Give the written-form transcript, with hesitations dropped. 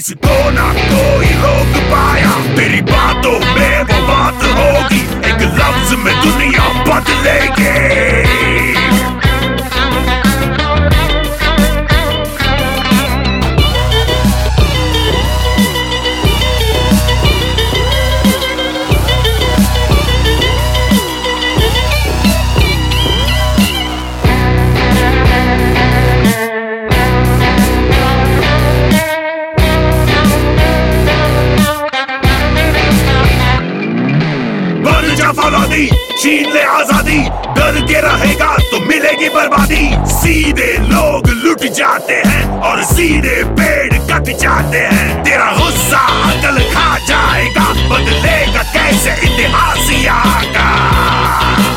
जिसको ना कोई रोक पाया, तेरी बातों में वो बात होगी, एक लफ्ज में दुनिया बदलेगी। फौलादी छीन ले आजादी, डर के रहेगा तो मिलेगी बर्बादी। सीधे लोग लुट जाते हैं और सीधे पेड़ कट जाते हैं। तेरा गुस्सा अकल खा जाएगा, बदलेगा कैसे इतिहास आगा।